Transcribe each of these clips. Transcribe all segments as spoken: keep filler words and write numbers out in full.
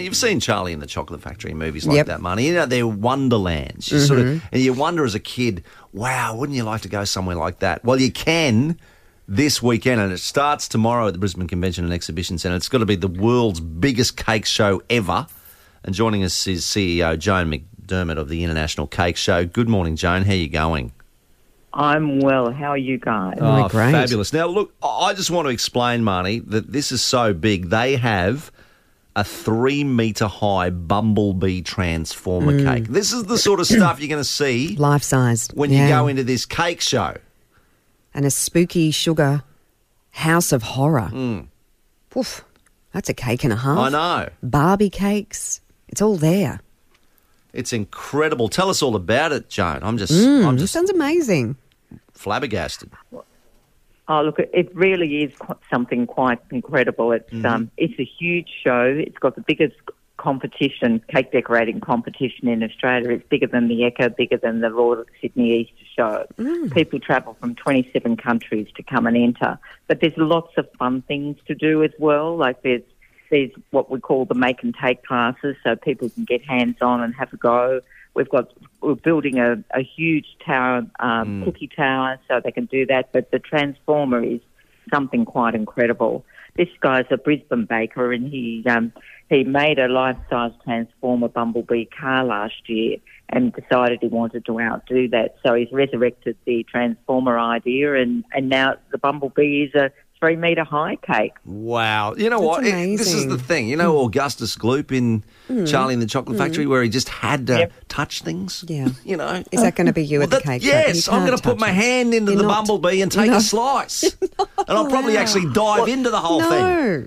you've seen Charlie and the Chocolate Factory movies like Yep. that, Marnie. You know, they're wonderlands. You sort of, and you wonder as a kid, wow, wouldn't you like to go somewhere like that? Well, you can this weekend, and it starts tomorrow at the Brisbane Convention and Exhibition Centre. It's got to be the world's biggest cake show ever. And joining us is C E O Joan McDermott of the International Cake Show. Good morning, Joan. How are you going? I'm well. How are you guys? Oh, Oh, great. fabulous. Now, look, I just want to explain, Marnie, that this is so big. They have a three-metre high bumblebee transformer Mm. cake. This is the sort of stuff you're going to see Life-sized. when yeah. you go into this cake show. And a spooky sugar house of horror. Mm. Oof, that's a cake and a half. I know. Barbie cakes. It's all there. It's incredible. Tell us all about it, Joan. I'm just, Mm, I'm this just sounds amazing. flabbergasted. Oh, look, it really is qu- something quite incredible. It's Mm-hmm. um, it's a huge show. It's got the biggest competition, cake decorating competition in Australia. It's bigger than the Echo, bigger than the Royal Sydney Easter Show. Mm. People travel from twenty-seven countries to come and enter. But there's lots of fun things to do as well. Like there's there's what we call the make and take classes, so people can get hands on and have a go. We've got we're building a, a huge tower, um, cookie tower, so they can do that. But the transformer is something quite incredible. This guy's a Brisbane baker, and he um, he made a life-size transformer bumblebee car last year, and decided he wanted to outdo that. So he's resurrected the transformer idea, and, and now the bumblebee is a three-metre high cake. Wow. You know That's what? It- this is amazing. the thing. You know Augustus Gloop in Charlie and the Chocolate Factory where he just had to Yep. touch things? Yeah. You know? Is that going to be you Well, at the that- cake show? yes, You I'm going can't to put touch my it. hand into You're the not- bumblebee and you're take a not- slice. And I'll probably actually dive into the whole thing. No.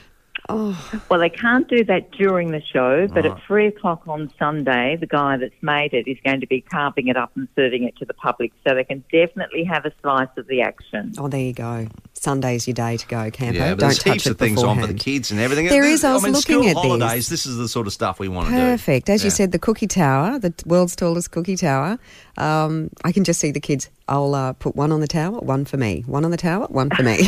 Well, they can't do that during the show, but at three o'clock on Sunday, the guy that's made it is going to be carving it up and serving it to the public, so they can definitely have a slice of the action. Oh, there you go. Sunday's your day to go, Campo. Yeah, but Don't there's touch heaps it of things on for the beforehand. kids and everything. There This- is. I was mean, looking school at holidays, these. this is the sort of stuff we want to do. Perfect. As you Yeah. said, the cookie tower, the t- world's tallest cookie tower. Um, I can just see the kids. I'll uh, put one on the tower, one for me. One on the tower, one for me.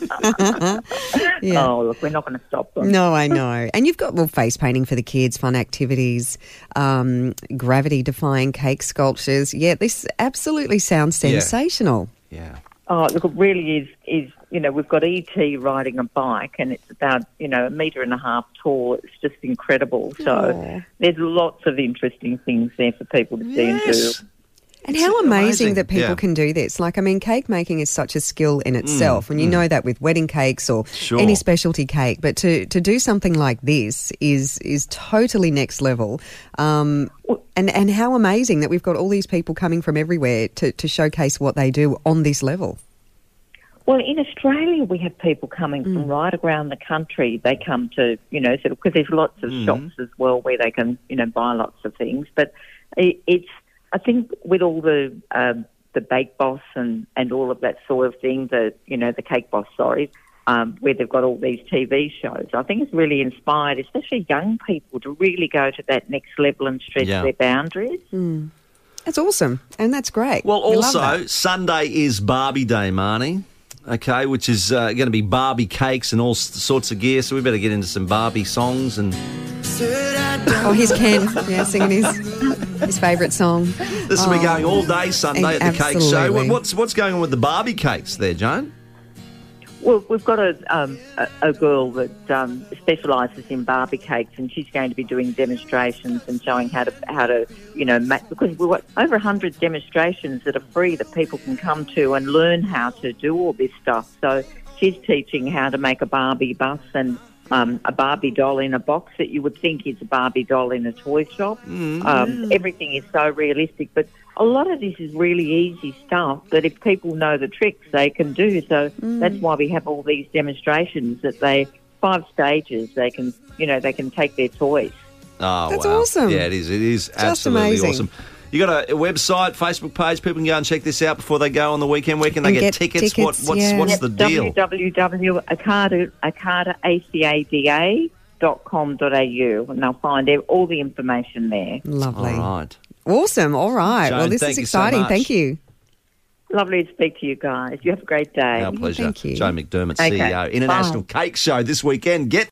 yeah. Oh, look, we're not going to stop them. No, I know. And you've got well, face painting for the kids, fun activities, um, gravity-defying cake sculptures. Yeah, this absolutely sounds Yeah. sensational. Yeah. Oh, look, it really is, is, you know, we've got E T riding a bike, and it's about, you know, a metre and a half tall. It's just incredible. So Aw. there's lots of interesting things there for people to see and do. Yes. And It's how amazing, amazing, that people yeah. can do this. Like, I mean, cake making is such a skill in itself, and you know that with wedding cakes or Sure. any specialty cake. But to, to do something like this is is totally next level. Um, and, and how amazing that we've got all these people coming from everywhere to, to showcase what they do on this level. Well, in Australia, we have people coming from right around the country. They come to, you know, sort of, because there's lots of shops as well where they can, you know, buy lots of things. But it, it's, I think, with all the um, the Bake Boss and, and all of that sort of thing, the, you know, the Cake Boss, sorry, um, where they've got all these T V shows, I think it's really inspired, especially young people, to really go to that next level and stretch Yeah. their boundaries. That's awesome, and that's great. Well, We love also, that. Sunday is Barbie Day, Marnie. Okay, which is uh, going to be Barbie cakes and all s- sorts of gear. So we better get into some Barbie songs. And Oh, here's Ken, yeah, singing his his favourite song. this will be going all day Sunday at the cake show. Absolutely. What- What's what's going on with the Barbie cakes there, Joan? Well, we've got a um, a, a girl that um, specialises in Barbie cakes, and she's going to be doing demonstrations and showing how to how to you know make, because we've got over a hundred demonstrations that are free that people can come to and learn how to do all this stuff. So she's teaching how to make a Barbie bus and um, a Barbie doll in a box that you would think is a Barbie doll in a toy shop. Um, everything is so realistic, but a lot of this is really easy stuff that if people know the tricks, they can do. So that's why we have all these demonstrations that they, five stages, they can, you know, they can take their toys. Oh, That's wow. awesome. Yeah, it is. It is absolutely amazing. awesome. You got a, a website, Facebook page. People can go and check this out before they go on the weekend. Where can they And get, get tickets? tickets, What, what's yeah. what's Yep, the deal? w w w dot acada dot com dot a u, and they'll find ev- all the information there. Lovely. All right. Awesome. All right. Joan, well, this thank is you so exciting. much. Thank you. Lovely to speak to you guys. You have a great day. Our pleasure. Thank you. Joan McDermott, Okay. C E O, International Bye. Cake Show this weekend. Get